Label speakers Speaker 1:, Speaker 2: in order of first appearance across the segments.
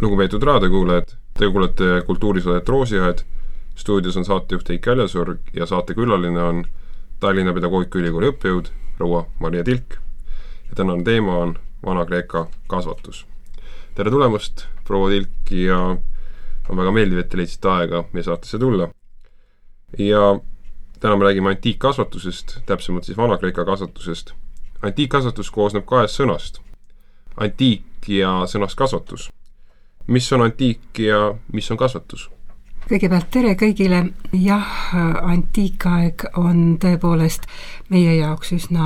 Speaker 1: Lugupeetud raadiokuulajad, te kuulete kultuurisaadet Roosiaed. Stuudios on saatejuht Heiki Aljasurg ja saatekülaline on Tallinna Pedagoogikaülikooli õppejõud proua Maria Tilk. Ja tänane teema on Vana-Kreeka kasvatus. Tere tulemast, proua Tilk, ja on väga meeldiv, et te leidsite aega meie saatesse tulla. Ja täna me räägime antiikkasvatusest, täpsemalt siis Vana-Kreeka kasvatusest. Antiikkasvatus koosneb 2 sõnast. Antiik ja sõnast kasvatus. Mis on antiik ja mis on kasvatus?
Speaker 2: Kõigepealt tere kõigile. Jah, antiikaeg on tõepoolest meie jaoks üsna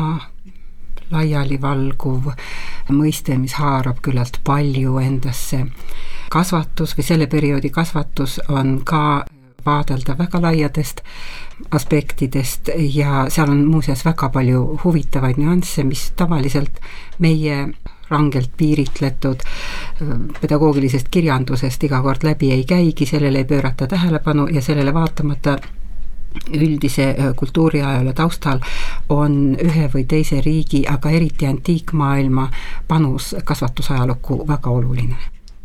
Speaker 2: laialivalguv mõiste, mis haarab küllalt palju endasse. Kasvatus või selle perioodi kasvatus on ka vaadelda väga laiadest aspektidest ja seal on muuseas väga palju huvitavaid nüansse, mis tavaliselt meie rangelt piiritletud pedagoogilisest kirjandusest iga kord läbi ei käigi, sellele ei pöörata tähelepanu ja sellele vaatamata üldise kultuuriajaloo taustal on ühe või teise riigi, aga eriti antiikmaailma panus kasvatusajalukku väga oluline.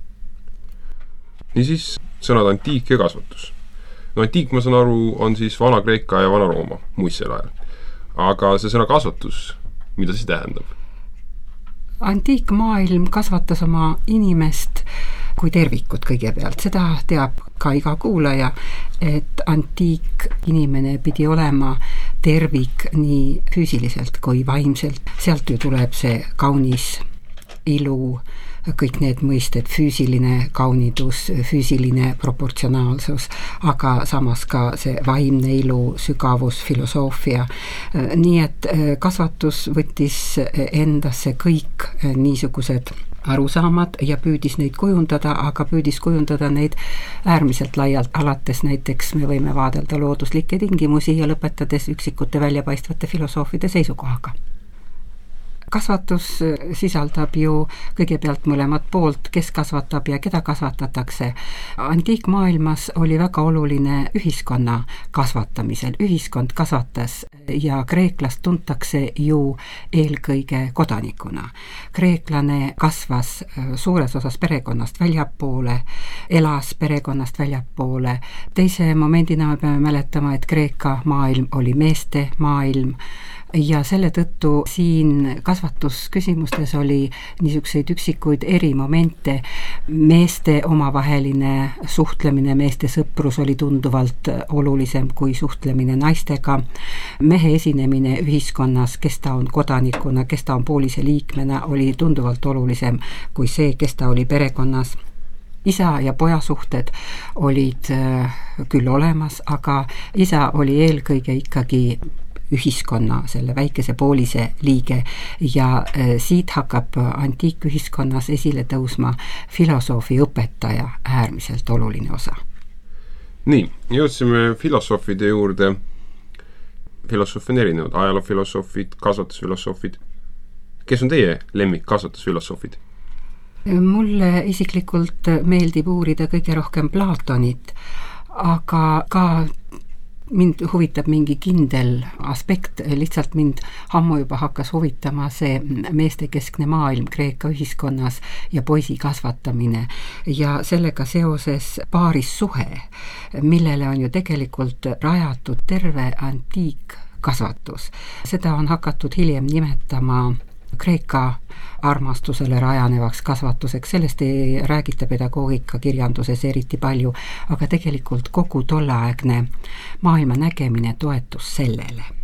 Speaker 1: Niisiis, sõnad antiik ja kasvatus. No antiik, ma saan aru, on siis Vana-Kreeka ja Vana-Rooma muistsel ajal. Aga see sõna kasvatus, mida see tähendab?
Speaker 2: Antiikmaailm kasvatas oma inimest kui tervikut kõigepealt. Seda teab ka iga kuulaja, et antiik inimene pidi olema tervik nii füüsiliselt kui vaimselt. Sealt ju tuleb see kaunis ilu, kõik need mõisted, füüsiline kaunidus, füüsiline proportsionaalsus, aga samas ka see vaimne ilu, sügavus, filosoofia. Nii et kasvatus võttis endasse kõik niisugused arusaamad ja püüdis neid kujundada, aga püüdis kujundada neid äärmiselt laialt, alates näiteks me võime vaadelda looduslikke tingimusi ja lõpetades üksikute väljapaistvate filosoofide seisukohaga. Kasvatus sisaldab ju kõigepealt mõlemat poolt, kes kasvatab ja keda kasvatatakse. Antiikmaailmas oli väga oluline ühiskonna kasvatamisel. Ühiskond kasvatas ja kreeklast tuntakse ju eelkõige kodanikuna. Kreeklane kasvas suures osas perekonnast väljapoole, elas perekonnast väljapoole. Teise momendina me peame mäletama, et Kreeka maailm oli meeste maailm, ja selle tõttu siin kasvatusküsimustes oli niisuguseid üksikuid erimomente. Meeste omavaheline suhtlemine, meeste sõprus oli tunduvalt olulisem kui suhtlemine naistega. Mehe esinemine ühiskonnas, kes ta on kodanikuna, kes ta on poolise liikmena, oli tunduvalt olulisem kui see, kes ta oli perekonnas. Isa ja poja suhted olid küll olemas, aga isa oli eelkõige ikkagi ühiskonna, selle väikese poolise liige ja siit hakkab antiikühiskonnas esile tõusma filosoofi õpetaja äärmiselt oluline osa.
Speaker 1: Nii, jõudsime filosoofide juurde. Filosoofi on erinevad, ajaloofilosoofid, kasvatusfilosoofid. Kes on teie lemmik kasvatusfilosoofid?
Speaker 2: Mulle isiklikult meeldib uurida kõige rohkem Platonit, aga ka mind huvitab mingi kindel aspekt, lihtsalt mind ammu juba hakkas huvitama see meestekeskne maailm Kreeka ühiskonnas ja poisi kasvatamine ja sellega seoses paarissuhe, millele on ju tegelikult rajatud terve antiikkasvatus. Seda on hakatud hiljem nimetama Kreeka armastusele rajanevaks kasvatuseks, sellest ei räägita pedagoogika kirjanduses eriti palju, aga tegelikult kogu tolleaegne maailma nägemine toetus sellele.